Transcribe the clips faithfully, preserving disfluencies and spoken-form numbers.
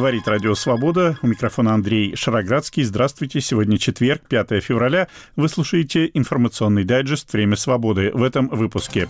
Говорит Радио Свобода. У микрофона Андрей Шароградский. Здравствуйте. Сегодня четверг, пятое февраля. Вы слушаете информационный дайджест «Время свободы». В этом выпуске.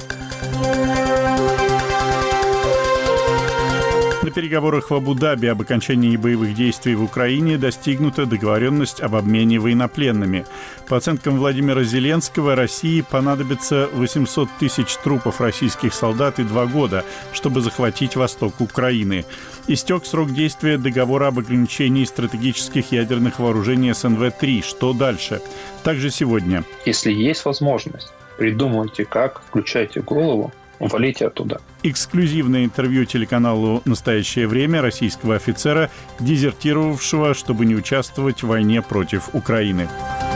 На переговорах в Абу-Даби об окончании боевых действий в Украине достигнута договоренность об обмене военнопленными. По оценкам Владимира Зеленского, России понадобится восемьсот тысяч трупов российских солдат и два года, чтобы захватить восток Украины. Истек срок действия договора об ограничении стратегических ядерных вооружений эс эн вэ три. Что дальше? Также сегодня. Если есть возможность, придумайте как, включайте голову, валите оттуда. Эксклюзивное интервью телеканалу «Настоящее время» российского офицера, дезертировавшего, чтобы не участвовать в войне против Украины.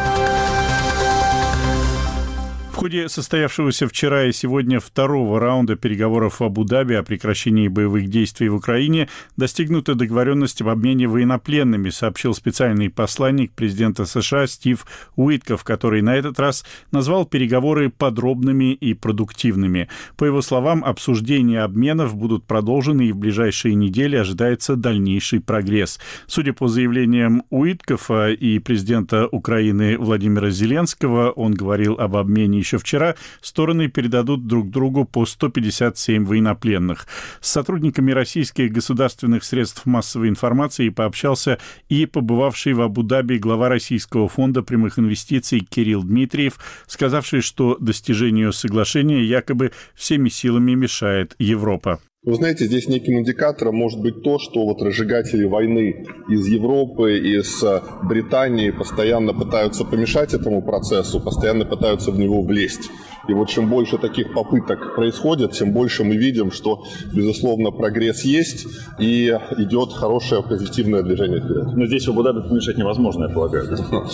В ходе состоявшегося вчера и сегодня второго раунда переговоров в Абу-Даби о прекращении боевых действий в Украине достигнута договоренность об обмене военнопленными, сообщил специальный посланник президента США Стив Уитков, который на этот раз назвал переговоры подробными и продуктивными. По его словам, обсуждения обменов будут продолжены, и в ближайшие недели ожидается дальнейший прогресс. Судя по заявлениям Уиткова и президента Украины Владимира Зеленского, он говорил об обмене еще вчера, стороны передадут друг другу по сто пятьдесят семь военнопленных. С сотрудниками российских государственных средств массовой информации пообщался и побывавший в Абу-Даби глава Российского фонда прямых инвестиций Кирилл Дмитриев, сказавший, что достижению соглашения якобы всеми силами мешает Европа. Вы знаете, здесь неким индикатором может быть то, что вот разжигатели войны из Европы, из Британии постоянно пытаются помешать этому процессу, постоянно пытаются в него влезть. И вот чем больше таких попыток происходит, тем больше мы видим, что, безусловно, прогресс есть и идет хорошее позитивное движение вперед. Но здесь в Абу-Даби помешать невозможно, я полагаю.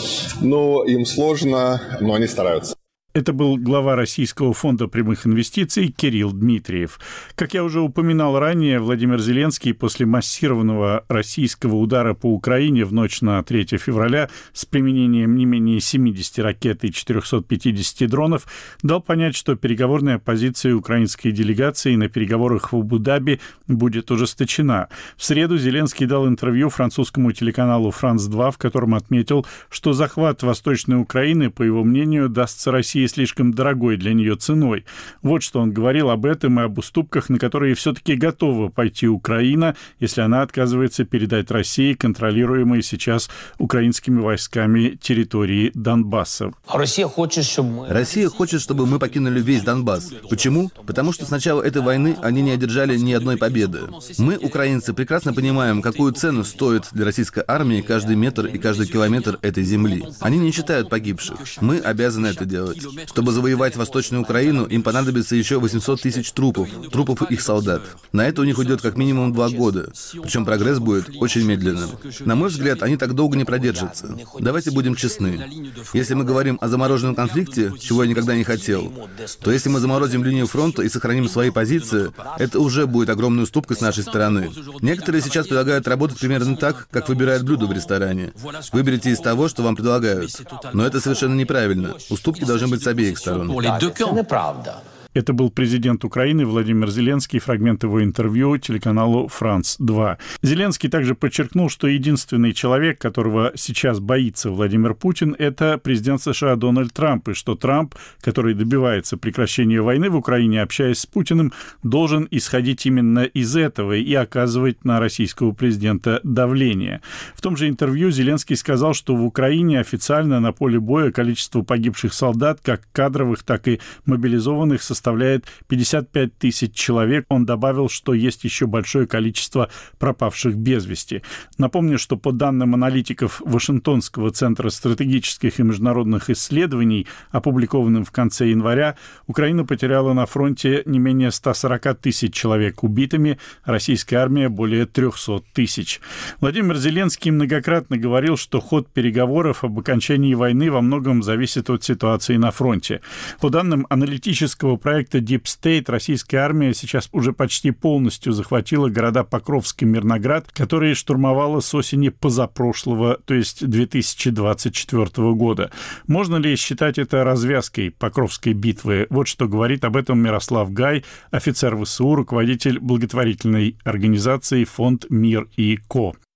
Ну, им сложно, но они стараются. Это был глава Российского фонда прямых инвестиций Кирилл Дмитриев. Как я уже упоминал ранее, Владимир Зеленский после массированного российского удара по Украине в ночь на третье февраля с применением не менее семидесяти ракет и четырехсот пятидесяти дронов дал понять, что переговорная позиция украинской делегации на переговорах в Абу-Даби будет ужесточена. В среду Зеленский дал интервью французскому телеканалу «Франс два», в котором отметил, что захват Восточной Украины, по его мнению, дастся России слишком дорогой для нее ценой. Вот что он говорил об этом и об уступках, на которые все-таки готова пойти Украина, если она отказывается передать России контролируемые сейчас украинскими войсками территории Донбасса. Россия хочет, чтобы... Россия хочет, чтобы мы покинули весь Донбасс. Почему? Потому что с начала этой войны они не одержали ни одной победы. Мы, украинцы, прекрасно понимаем, какую цену стоит для российской армии каждый метр и каждый километр этой земли. Они не считают погибших. Мы обязаны это делать. Чтобы завоевать Восточную Украину, им понадобится еще восемьсот тысяч трупов, трупов их солдат. На это у них уйдет как минимум два года. Причем прогресс будет очень медленным. На мой взгляд, они так долго не продержатся. Давайте будем честны. Если мы говорим о замороженном конфликте, чего я никогда не хотел, то если мы заморозим линию фронта и сохраним свои позиции, это уже будет огромной уступкой с нашей стороны. Некоторые сейчас предлагают работать примерно так, как выбирают блюдо в ресторане. Выберите из того, что вам предлагают. Но это совершенно неправильно. Уступки должны быть с обеих сторон. Это был президент Украины Владимир Зеленский, фрагмент его интервью телеканалу «Франс два». Зеленский также подчеркнул, что единственный человек, которого сейчас боится Владимир Путин, это президент США Дональд Трамп, и что Трамп, который добивается прекращения войны в Украине, общаясь с Путиным, должен исходить именно из этого и оказывать на российского президента давление. В том же интервью Зеленский сказал, что в Украине официально на поле боя количество погибших солдат, как кадровых, так и мобилизованных, составляет составляет пятьдесят пять тысяч человек. Он добавил, что есть еще большое количество пропавших без вести. Напомню, что по данным аналитиков Вашингтонского центра стратегических и международных исследований, опубликованным в конце января, Украина потеряла на фронте не менее ста сорока тысяч человек убитыми, российская армия более трехсот тысяч. Владимир Зеленский многократно говорил, что ход переговоров об окончании войны во многом зависит от ситуации на фронте. По данным аналитического проекта Deep State, российская армия сейчас уже почти полностью захватила города Покровск и Мирноград, которые штурмовала с осени позапрошлого, то есть две тысячи двадцать четвёртого года. Можно ли считать это развязкой Покровской битвы? Вот что говорит об этом Мирослав Гай, офицер вэ эс у, руководитель благотворительной организации «Фонд Мир и Ко».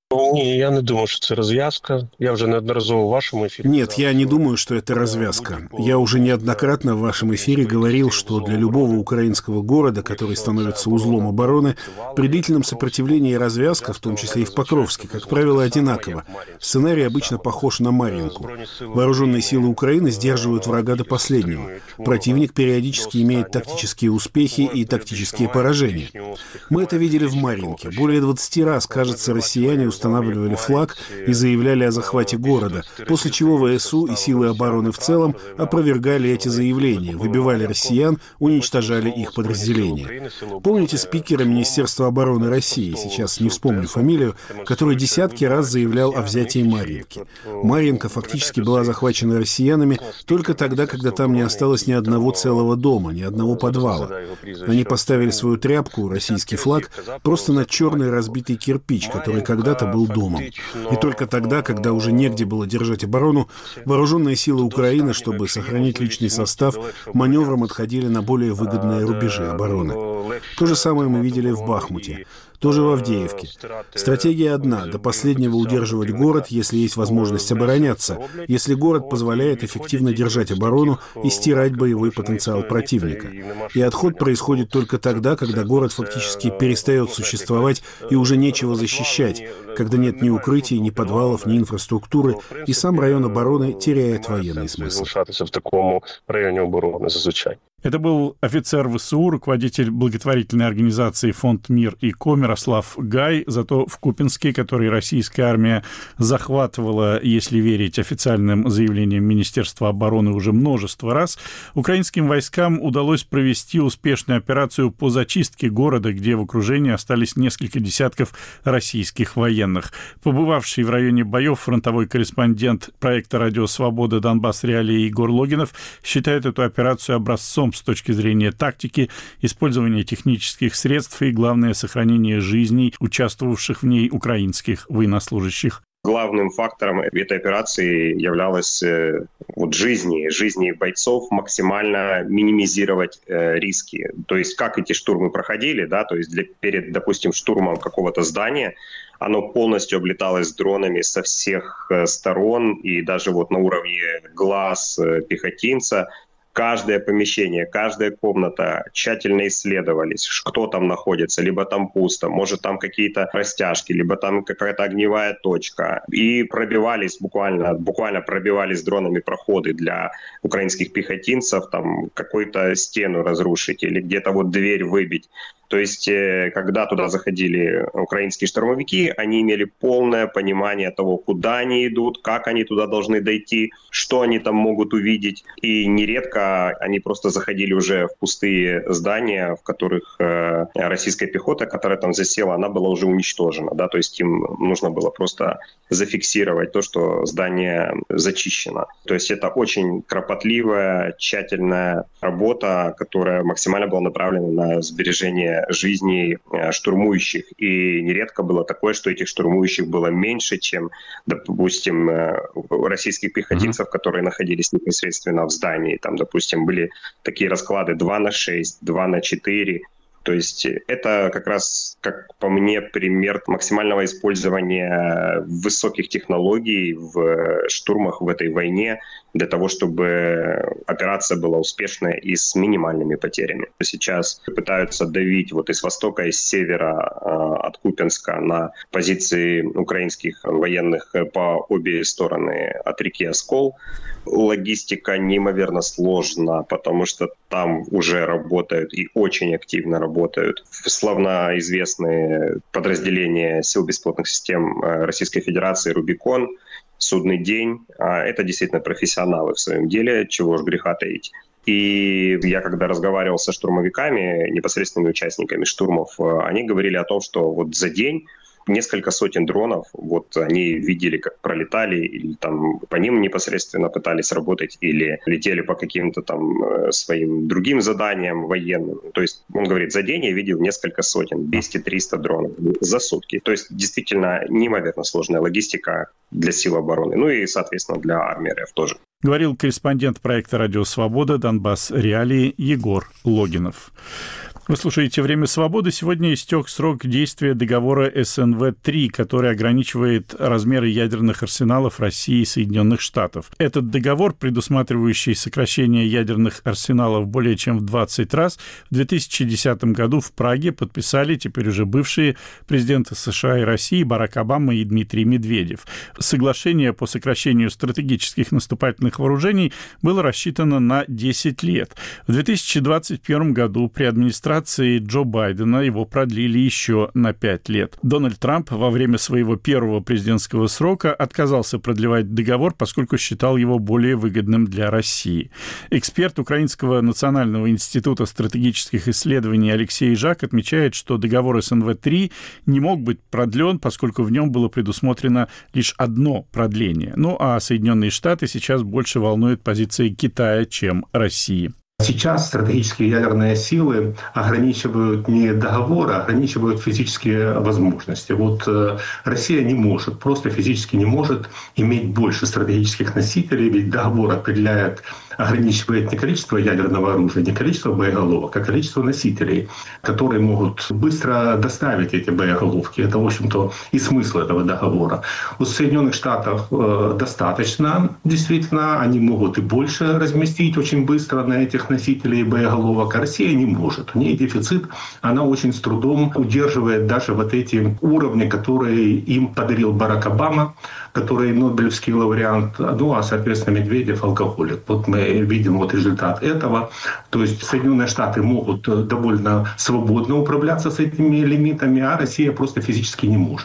Ні, я не думаю, що це розв'язка. Я вже неодноразово в вашем эфире... Нет, я не думаю, что это развязка. Я уже неоднократно в вашем эфире говорил, что для любого украинского города, который становится узлом обороны, при длительном сопротивлении развязка, в том числе и в Покровске, как правило, одинакова. Сценарий обычно похож на Марьинку. Вооруженные силы Украины сдерживают врага до последнего. Противник периодически имеет тактические успехи и тактические поражения. Мы это видели в Марьинке. Более двадцати раз, кажется, россияне устанавливали флаг и заявляли о захвате города, после чего ВСУ и силы обороны в целом опровергали эти заявления, выбивали россиян, уничтожали их подразделения. Помните спикера Министерства обороны России, сейчас не вспомню фамилию, который десятки раз заявлял о взятии Марьинки. Марьинка фактически была захвачена россиянами только тогда, когда там не осталось ни одного целого дома, ни одного подвала. Они поставили свою тряпку, российский флаг, просто на черный разбитый кирпич, который когда-то был домом. И только тогда, когда уже негде было держать оборону, вооруженные силы Украины, чтобы сохранить личный состав, маневром отходили на более выгодные рубежи обороны. То же самое мы видели в Бахмуте. Тоже в Авдеевке. Стратегия одна – до последнего удерживать город, если есть возможность обороняться, если город позволяет эффективно держать оборону и стирать боевой потенциал противника. И отход происходит только тогда, когда город фактически перестает существовать и уже нечего защищать, когда нет ни укрытий, ни подвалов, ни инфраструктуры, и сам район обороны теряет военный смысл. В таком районе обороны зазвичай. Это был офицер ВСУ, руководитель благотворительной организации «Фонд Мир и Ко» Мирослав Гай. Зато в Купянске, который российская армия захватывала, если верить официальным заявлениям Министерства обороны, уже множество раз, украинским войскам удалось провести успешную операцию по зачистке города, где в окружении остались несколько десятков российских военных. Побывавший в районе боев фронтовой корреспондент проекта «Радио Свобода» Донбасс Реалии Егор Логинов считает эту операцию образцом с точки зрения тактики, использования технических средств и, главное, сохранения жизней участвовавших в ней украинских военнослужащих. Главным фактором этой операции являлось вот, жизни, жизни бойцов, максимально минимизировать э, риски. То есть как эти штурмы проходили, да, то есть для, перед, допустим, штурмом какого-то здания оно полностью облеталось дронами со всех сторон, и даже вот на уровне глаз пехотинца. Каждое помещение, каждая комната тщательно исследовались, кто там находится, либо там пусто, может там какие-то растяжки, либо там какая-то огневая точка. И пробивались буквально, буквально пробивались дронами проходы для украинских пехотинцев, там какую-то стену разрушить или где-то вот дверь выбить. То есть, когда туда заходили украинские штурмовики, они имели полное понимание того, куда они идут, как они туда должны дойти, что они там могут увидеть. И нередко они просто заходили уже в пустые здания, в которых российская пехота, которая там засела, она была уже уничтожена. Да? То есть им нужно было просто зафиксировать то, что здание зачищено. То есть это очень кропотливая, тщательная работа, которая максимально была направлена на сбережение жизней штурмующих. И нередко было такое, что этих штурмующих было меньше, чем, допустим, российских пехотинцев, mm-hmm. которые находились непосредственно в здании. Там, допустим, были такие расклады два на шесть, два на четыре. То есть это как раз, как по мне, пример максимального использования высоких технологий в штурмах в этой войне для того, чтобы операция была успешная и с минимальными потерями. Сейчас пытаются давить вот из востока, из севера от Купянска на позиции украинских военных по обе стороны от реки Оскол. Логистика неимоверно сложна, потому что там уже работают и очень активно работают славно известные подразделения сил беспилотных систем Российской Федерации «Рубикон», «Судный день». Это действительно профессионалы в своем деле, чего уж греха таить. И я, когда разговаривал со штурмовиками, непосредственными участниками штурмов, они говорили о том, что вот за день несколько сотен дронов, вот они видели, как пролетали, или там по ним непосредственно пытались работать, или летели по каким-то там своим другим заданиям военным. То есть он говорит, за день я видел несколько сотен, двести-триста дронов за сутки. То есть действительно неимоверно сложная логистика для сил обороны, ну и, соответственно, для армии РФ тоже. Говорил корреспондент проекта «Радио Свобода» Донбасс Реалии Егор Логинов. Вы слушаете «Время свободы». Сегодня истек срок действия договора эс эн вэ три, который ограничивает размеры ядерных арсеналов России и Соединенных Штатов. Этот договор, предусматривающий сокращение ядерных арсеналов более чем в двадцать раз, в две тысячи десятом году в Праге подписали теперь уже бывшие президенты США и России Барак Обама и Дмитрий Медведев. Соглашение по сокращению стратегических наступательных вооружений было рассчитано на десять лет. В две тысячи двадцать первом году при администрации Джо Байдена его продлили еще на пять лет. Дональд Трамп во время своего первого президентского срока отказался продлевать договор, поскольку считал его более выгодным для России. Эксперт Украинского национального института стратегических исследований Алексей Жак отмечает, что договор эс эн вэ три не мог быть продлен, поскольку в нем было предусмотрено лишь одно продление. Ну а Соединенные Штаты сейчас больше волнует позиция Китая, чем России. Сейчас стратегические ядерные силы ограничивают не договор, а ограничивают физические возможности. Вот э, Россия не может, просто физически не может иметь больше стратегических носителей, ведь договор определяет, ограничивает не количество ядерного оружия, не количество боеголовок, а количество носителей, которые могут быстро доставить эти боеголовки. Это, в общем-то, и смысл этого договора. У Соединенных Штатов э, достаточно, действительно, они могут и больше разместить очень быстро на этих носителей боеголовок, а Россия не может. У нее дефицит, она очень с трудом удерживает даже вот эти уровни, которые им подарил Барак Обама, который Нобелевский лауреат, ну а, соответственно, Медведев алкоголик. Вот мы видим вот результат этого. То есть Соединенные Штаты могут довольно свободно управляться с этими лимитами, а Россия просто физически не может.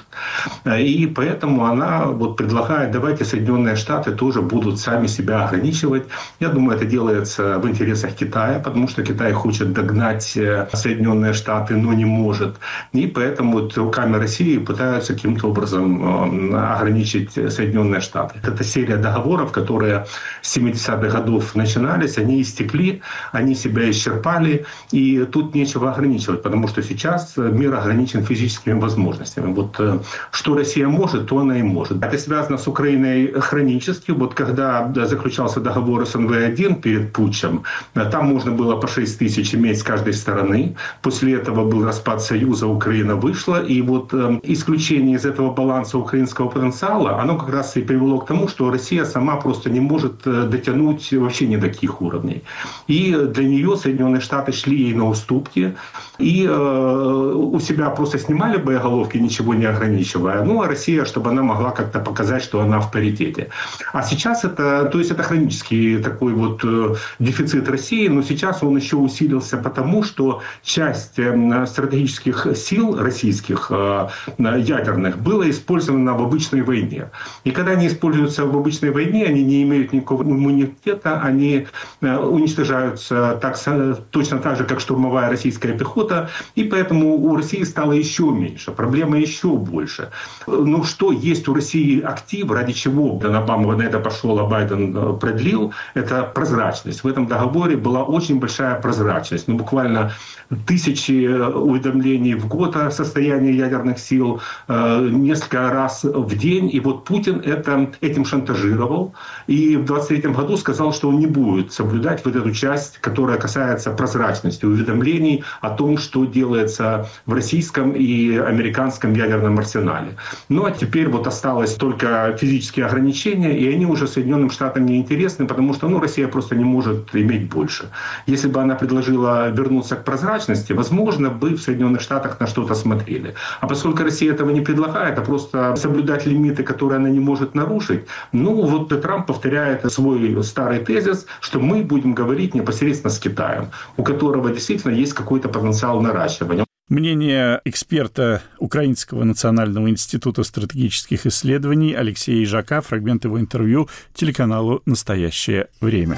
И поэтому она вот предлагает, давайте Соединенные Штаты тоже будут сами себя ограничивать. Я думаю, это делается в интересах Китая, потому что Китай хочет догнать Соединенные Штаты, но не может. И поэтому вот руками России пытаются каким-то образом ограничить Соединенные Штаты. Это серия договоров, которые с семидесятых годов начинались, они истекли, они себя исчерпали, и тут нечего ограничивать, потому что сейчас мир ограничен физическими возможностями. Вот что Россия может, то она и может. Это связано с Украиной хронически. Вот когда заключался договор эс эн вэ один перед путчем, там можно было по шесть тысяч иметь с каждой стороны. После этого был распад Союза, Украина вышла, и вот исключение из этого баланса украинского потенциала, оно как раз и привело к тому, что Россия сама просто не может дотянуть вообще ни до каких уровней. И для нее Соединенные Штаты шли ей на уступки, и э, у себя просто снимали боеголовки, ничего не ограничивая. Ну, а Россия, чтобы она могла как-то показать, что она в паритете. А сейчас это, то есть это хронический такой вот э, дефицит России, но сейчас он еще усилился потому, что часть э, стратегических сил российских э, ядерных была использована в обычной войне. И когда они используются в обычной войне, они не имеют никакого иммунитета, они уничтожаются так, точно так же, как штурмовая российская пехота, и поэтому у России стало еще меньше, проблема еще больше. Ну что есть у России актив, ради чего Обама на это пошел, а Байден продлил, это прозрачность. В этом договоре была очень большая прозрачность, ну буквально тысячи уведомлений в год о состоянии ядерных сил, несколько раз в день, и вот Путин это, этим шантажировал, и в двадцать третьем году сказал, что он не будет соблюдать вот эту часть, которая касается прозрачности, уведомлений о том, что делается в российском и американском ядерном арсенале. Ну а теперь вот осталось только физические ограничения, и они уже Соединенным Штатам не интересны, потому что ну, Россия просто не может иметь больше. Если бы она предложила вернуться к прозрачности, возможно, бы в Соединенных Штатах на что-то смотрели. А поскольку Россия этого не предлагает, а просто соблюдать лимиты, которые она не может нарушить, ну вот Трамп повторяет свой старый тезис, что мы будем говорить непосредственно с Китаем, у которого действительно есть какой-то потенциал наращивания. Мнение эксперта Украинского национального института стратегических исследований Алексея Жака, фрагмент его интервью телеканалу «Настоящее время».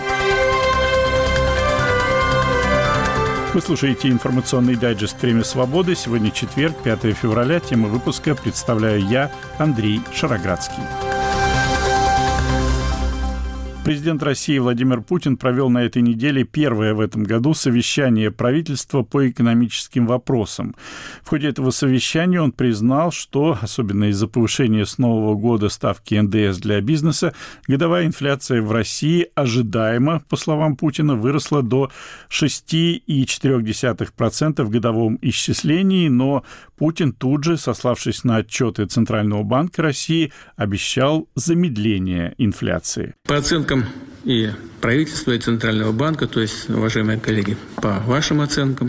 Вы слушаете информационный дайджест «Время свободы». Сегодня четверг, пятое февраля. Тему выпуска представляю я, Андрей Шароградский. Президент России Владимир Путин провел на этой неделе первое в этом году совещание правительства по экономическим вопросам. В ходе этого совещания он признал, что, особенно из-за повышения с нового года ставки эн дэ эс для бизнеса, годовая инфляция в России ожидаемо, по словам Путина, выросла до шесть целых четыре десятых процента в годовом исчислении, но Путин тут же, сославшись на отчеты Центрального банка России, обещал замедление инфляции. По оценкам и правительства, и Центрального банка, то есть, уважаемые коллеги, по вашим оценкам,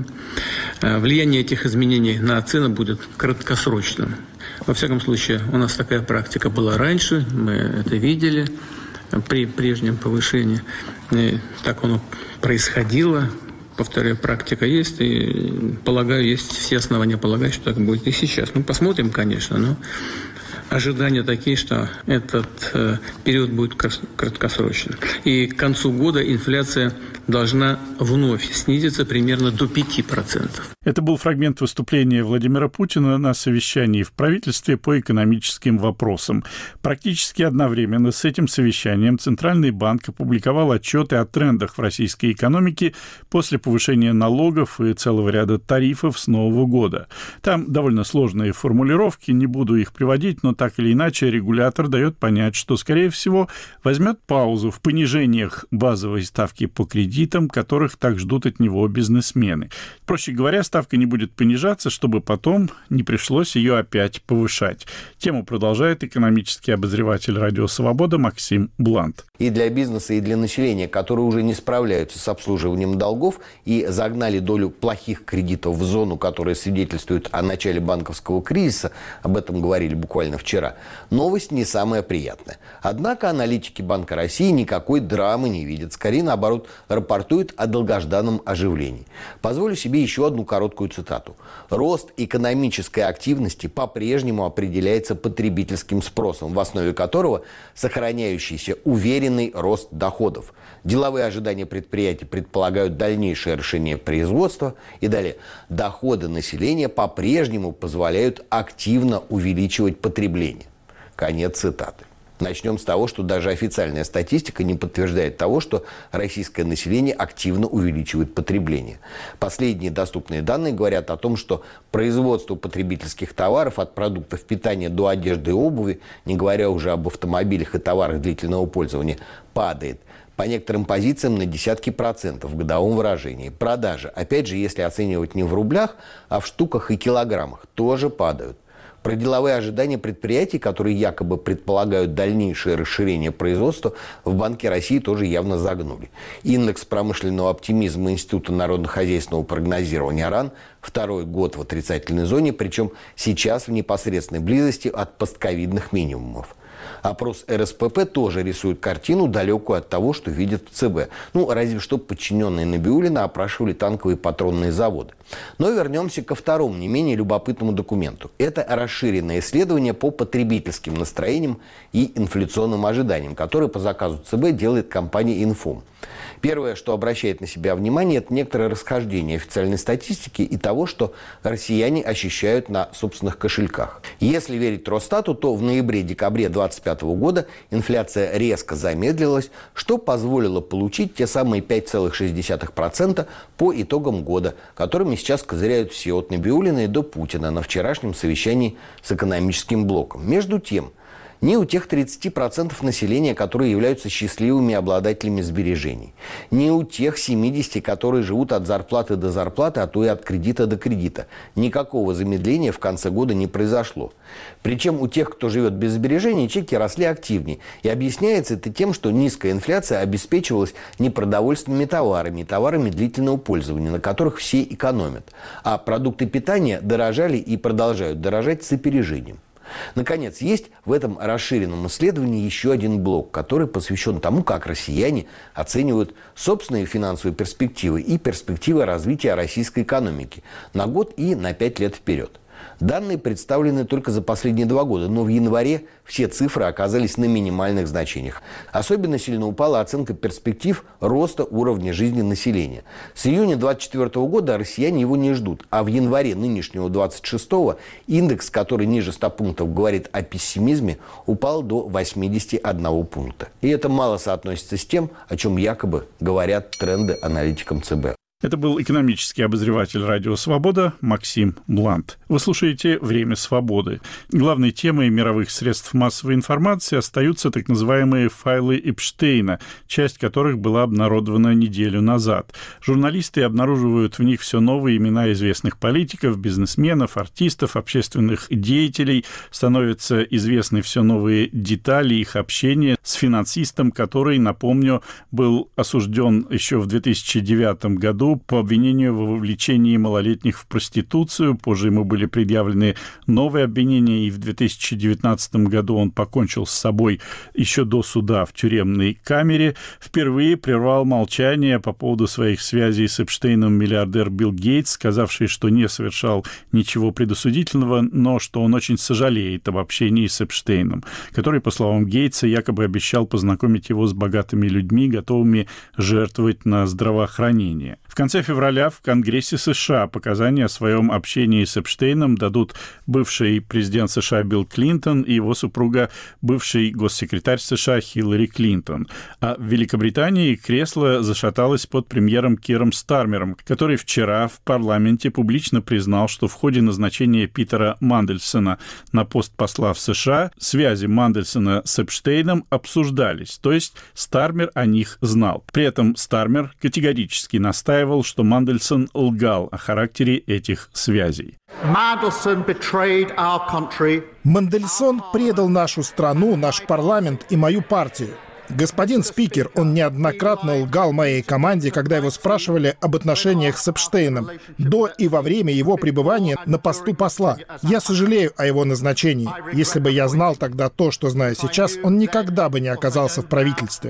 влияние этих изменений на цены будет краткосрочным. Во всяком случае, у нас такая практика была раньше, мы это видели при прежнем повышении. И так оно происходило. Повторяю, практика есть, и, полагаю, есть все основания полагать, что так будет и сейчас. Ну, посмотрим, конечно, но ожидания такие, что этот э, период будет краткосрочным. И к концу года инфляция должна вновь снизиться примерно до пяти процентов. Это был фрагмент выступления Владимира Путина на совещании в правительстве по экономическим вопросам. Практически одновременно с этим совещанием Центральный банк опубликовал отчеты о трендах в российской экономике после повышения налогов и целого ряда тарифов с Нового года. Там довольно сложные формулировки, не буду их приводить, но так или иначе регулятор дает понять, что, скорее всего, возьмет паузу в понижениях базовой ставки по кредитам, которых так ждут от него бизнесмены. Проще говоря, ставка не будет понижаться, чтобы потом не пришлось ее опять повышать. Тему продолжает экономический обозреватель «Радио Свобода» Максим Блант. И для бизнеса, и для населения, которые уже не справляются с обслуживанием долгов и загнали долю плохих кредитов в зону, которая свидетельствует о начале банковского кризиса, об этом говорили буквально вчера, новость не самая приятная. Однако аналитики Банка России никакой драмы не видят. Скорее, наоборот, рапортуют о долгожданном оживлении. Позволю себе еще одну короткую цитату. «Рост экономической активности по-прежнему определяется потребительским спросом, в основе которого сохраняющийся уверенный рост доходов. Деловые ожидания предприятий предполагают дальнейшее расширение производства». И далее. «Доходы населения по-прежнему позволяют активно увеличивать потребление». Конец цитаты. Начнем с того, что даже официальная статистика не подтверждает того, что российское население активно увеличивает потребление. Последние доступные данные говорят о том, что производство потребительских товаров от продуктов питания до одежды и обуви, не говоря уже об автомобилях и товарах длительного пользования, падает. По некоторым позициям на десятки процентов в годовом выражении. Продажи, опять же, если оценивать не в рублях, а в штуках и килограммах, тоже падают. Про деловые ожидания предприятий, которые якобы предполагают дальнейшее расширение производства, в Банке России тоже явно загнули. Индекс промышленного оптимизма Института народно-хозяйственного прогнозирования РАН второй год в отрицательной зоне, причем сейчас в непосредственной близости от постковидных минимумов. Опрос эр эс пэ пэ тоже рисует картину, далекую от того, что видит цэ бэ. Ну, разве что подчиненные Набиуллина опрашивали танковые патронные заводы. Но вернемся ко второму, не менее любопытному документу. Это расширенное исследование по потребительским настроениям и инфляционным ожиданиям, которое по заказу цэ бэ делает компания «Инфом». Первое, что обращает на себя внимание, это некоторое расхождение официальной статистики и того, что россияне ощущают на собственных кошельках. Если верить Росстату, то в ноябре-декабре две тысячи двадцать пятого года инфляция резко замедлилась, что позволило получить те самые пять целых шесть десятых процента по итогам года, которыми сейчас козыряют все от Набиуллина и до Путина на вчерашнем совещании с экономическим блоком. Между тем, ни у тех тридцати процентов населения, которые являются счастливыми обладателями сбережений, ни у тех семидесяти процентов, которые живут от зарплаты до зарплаты, а то и от кредита до кредита, никакого замедления в конце года не произошло. Причем у тех, кто живет без сбережений, чеки росли активнее. И объясняется это тем, что низкая инфляция обеспечивалась непродовольственными товарами, товарами длительного пользования, на которых все экономят. А продукты питания дорожали и продолжают дорожать с опережением. Наконец, есть в этом расширенном исследовании еще один блок, который посвящен тому, как россияне оценивают собственные финансовые перспективы и перспективы развития российской экономики на год и на пять лет вперед. Данные представлены только за последние два года, но в январе все цифры оказались на минимальных значениях. Особенно сильно упала оценка перспектив роста уровня жизни населения. С июня две тысячи двадцать четвёртого года россияне его не ждут, а в январе нынешнего двадцать шестого индекс, который ниже ста пунктов говорит о пессимизме, упал до восьмидесяти одного пункта. И это мало соотносится с тем, о чем якобы говорят тренды аналитикам ЦБ. Это был экономический обозреватель «Радио Свобода» Максим Блант. Вы слушаете «Время свободы». Главной темой мировых средств массовой информации остаются так называемые файлы Эпштейна, часть которых была обнародована неделю назад. Журналисты обнаруживают в них все новые имена известных политиков, бизнесменов, артистов, общественных деятелей. Становятся известны все новые детали их общения с финансистом, который, напомню, был осужден еще в две тысячи девятом году по обвинению в вовлечении малолетних в проституцию. Позже ему были предъявлены новые обвинения, и в две тысячи девятнадцатом году он покончил с собой еще до суда в тюремной камере. Впервые прервал молчание по поводу своих связей с Эпштейном миллиардер Билл Гейтс, сказавший, что не совершал ничего предосудительного, но что он очень сожалеет об общении с Эпштейном, который, по словам Гейтса, якобы обещал познакомить его с богатыми людьми, готовыми жертвовать на здравоохранение. В конце февраля в Конгрессе США показания о своем общении с Эпштейном дадут бывший президент США Билл Клинтон и его супруга, бывший госсекретарь США Хиллари Клинтон. А в Великобритании кресло зашаталось под премьером Киром Стармером, который вчера в парламенте публично признал, что в ходе назначения Питера Мандельсона на пост посла в США связи Мандельсона с Эпштейном обсуждались, то есть Стармер о них знал. При этом Стармер категорически настаивал, что Мандельсон лгал о характере этих связей. Мандельсон предал нашу страну, наш парламент и мою партию. Господин спикер, он неоднократно лгал моей команде, когда его спрашивали об отношениях с Эпштейном до и во время его пребывания на посту посла. Я сожалею о его назначении. Если бы я знал тогда то, что знаю сейчас, он никогда бы не оказался в правительстве.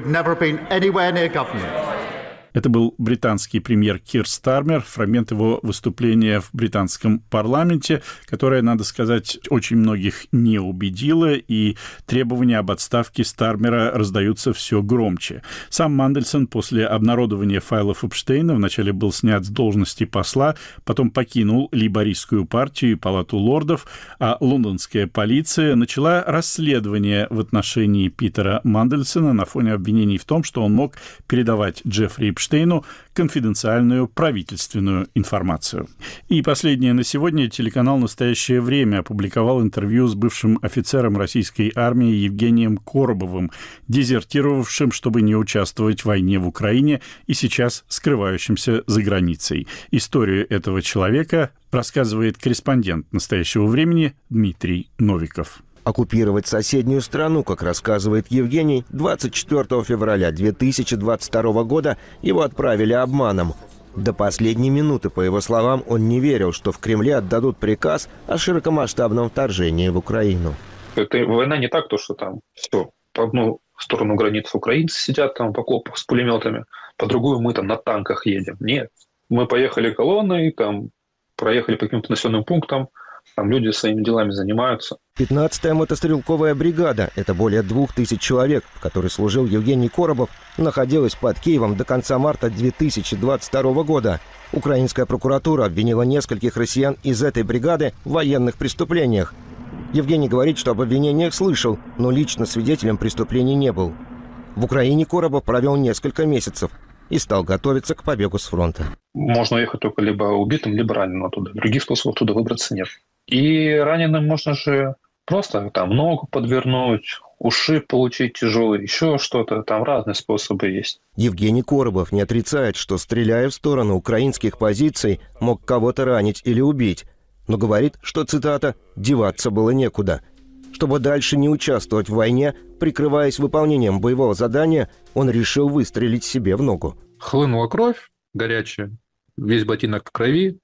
Это был британский премьер Кир Стармер, фрагмент его выступления в британском парламенте, которое, надо сказать, очень многих не убедило, и требования об отставке Стармера раздаются все громче. Сам Мандельсон после обнародования файлов Эпштейна вначале был снят с должности посла, потом покинул лейбористскую партию и палату лордов, а лондонская полиция начала расследование в отношении Питера Мандельсона на фоне обвинений в том, что он мог передавать Джеффри Эпштейну Эпштейну конфиденциальную правительственную информацию. И последнее на сегодня. Телеканал «Настоящее время» опубликовал интервью с бывшим офицером российской армии Евгением Коробовым, дезертировавшим, чтобы не участвовать в войне в Украине и сейчас скрывающимся за границей. Историю этого человека рассказывает корреспондент «Настоящего времени» Дмитрий Новиков. Оккупировать соседнюю страну, как рассказывает Евгений, двадцать четвёртого февраля две тысячи двадцать второго года его отправили обманом. До последней минуты, по его словам, он не верил, что в Кремле отдадут приказ о широкомасштабном вторжении в Украину. Это война не так, то, что там все, по одну сторону границы украинцы сидят там в окопах с пулеметами, по другую мы там на танках едем. Нет, мы поехали колонной, там проехали по каким-то населенным пунктам, там люди своими делами занимаются. пятнадцатая мотострелковая бригада, это более двух тысяч человек, в которой служил Евгений Коробов, находилась под Киевом до конца марта две тысячи двадцать второго года. Украинская прокуратура обвинила нескольких россиян из этой бригады в военных преступлениях. Евгений говорит, что об обвинениях слышал, но лично свидетелем преступлений не был. В Украине Коробов провел несколько месяцев и стал готовиться к побегу с фронта. Можно ехать только либо убитым, либо раненым оттуда. Других способов туда выбраться нет. И раненым можно же просто там ногу подвернуть, ушиб получить тяжелый, еще что-то. Там разные способы есть. Евгений Коробов не отрицает, что, стреляя в сторону украинских позиций, мог кого-то ранить или убить. Но говорит, что, цитата, «деваться было некуда». Чтобы дальше не участвовать в войне, прикрываясь выполнением боевого задания, он решил выстрелить себе в ногу. Хлынула кровь горячая, весь ботинок в крови,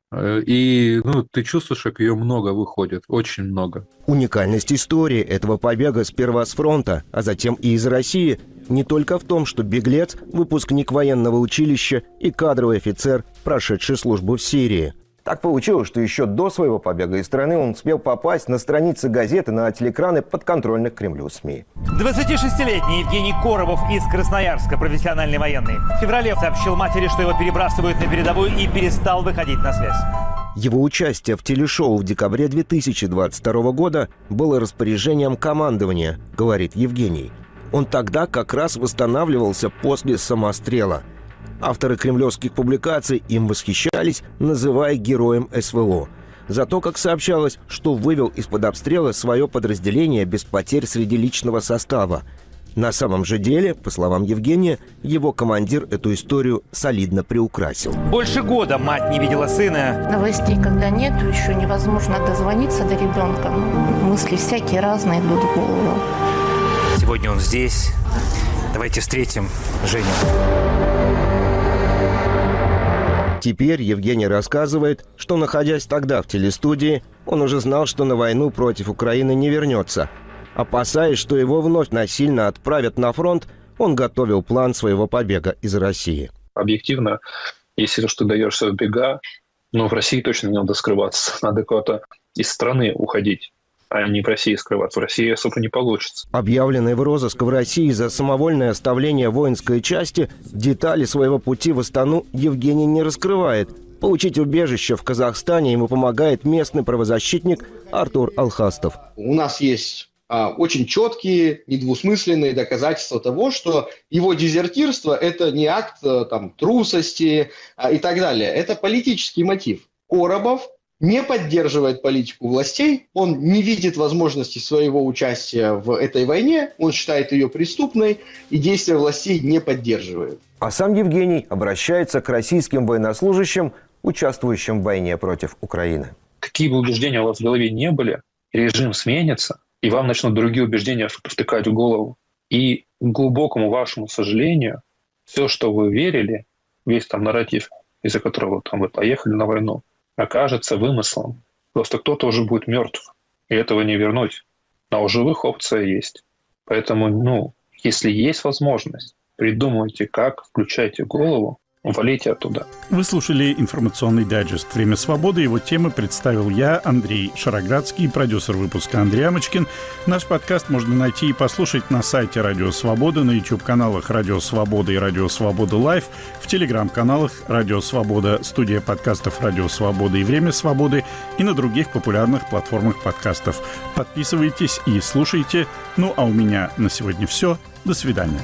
и ну, ты чувствуешь, как ее много выходит, очень много. Уникальность истории этого побега сперва с фронта, а затем и из России, не только в том, что беглец – выпускник военного училища и кадровый офицер, прошедший службу в Сирии. Так получилось, что еще до своего побега из страны он успел попасть на страницы газеты, на телекраны подконтрольных Кремлю СМИ. двадцатишестилетний Евгений Коробов из Красноярска, профессиональный военный, в феврале сообщил матери, что его перебрасывают на передовую, и перестал выходить на связь. Его участие в телешоу в декабре две тысячи двадцать второго года было распоряжением командования, говорит Евгений. Он тогда как раз восстанавливался после самострела. Авторы кремлевских публикаций им восхищались, называя героем СВО. За то, как сообщалось, что вывел из-под обстрела свое подразделение без потерь среди личного состава. На самом же деле, по словам Евгения, его командир эту историю солидно приукрасил. Больше года мать не видела сына. Новостей, когда нету, еще невозможно дозвониться до ребенка. Мысли всякие разные идут в голову. Сегодня он здесь. Давайте встретим Женю. Теперь Евгений рассказывает, что, находясь тогда в телестудии, он уже знал, что на войну против Украины не вернется. Опасаясь, что его вновь насильно отправят на фронт, он готовил план своего побега из России. Объективно, если что, ты даешься в бега, но в России точно не надо скрываться. Надо куда-то из страны уходить, а не в России скрываться. В России особо не получится. Объявленный в розыск в России за самовольное оставление воинской части, детали своего пути в Астану Евгений не раскрывает. Получить убежище в Казахстане ему помогает местный правозащитник Артур Алхастов. У нас есть а, очень четкие, недвусмысленные доказательства того, что его дезертирство – это не акт а, там, трусости а, и так далее. Это политический мотив. Коробов не поддерживает политику властей, он не видит возможности своего участия в этой войне, он считает ее преступной и действия властей не поддерживает. А сам Евгений обращается к российским военнослужащим, участвующим в войне против Украины. Какие бы убеждения у вас в голове не были, режим сменится, и вам начнут другие убеждения втыкать в голову. И к глубокому вашему сожалению, все, что вы верили, весь там нарратив, из-за которого там, вы поехали на войну, окажется вымыслом. Просто кто-то уже будет мертв, и этого не вернуть. А у живых опция есть. Поэтому, ну, если есть возможность, придумайте, как, включайте голову, валите оттуда. Вы слушали информационный дайджест «Время свободы». Его темы представил я, Андрей Шароградский, продюсер выпуска Андрей Амочкин. Наш подкаст можно найти и послушать на сайте Радио Свобода, на YouTube-каналах Радио Свобода и Радио Свобода Лайв, в телеграм-каналах Радио Свобода, студия подкастов Радио Свобода и Время свободы и на других популярных платформах подкастов. Подписывайтесь и слушайте. Ну а у меня на сегодня все. До свидания.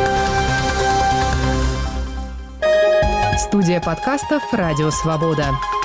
Студия подкастов «Радио Свобода».